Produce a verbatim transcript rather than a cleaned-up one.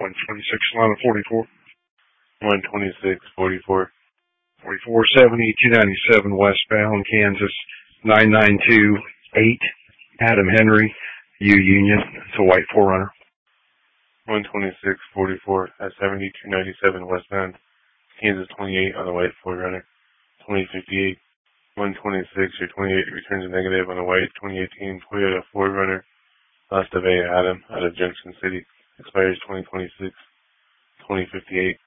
one twenty-six, Solana forty-four. one twenty-six forty-four. forty-four seventy, two ninety-seven westbound, Kansas nine nine two eight. Adam Henry, U Union. It's a white four runner. one twenty-six forty-four at seventy two ninety-seven westbound, Kansas twenty-eight on the white four runner. twenty fifty-eight. one twenty-six or twenty-eight returns a negative on a white twenty eighteen Toyota four runner. Last of A Adam out of Junction City. Expires twenty twenty-six. twenty fifty-eight.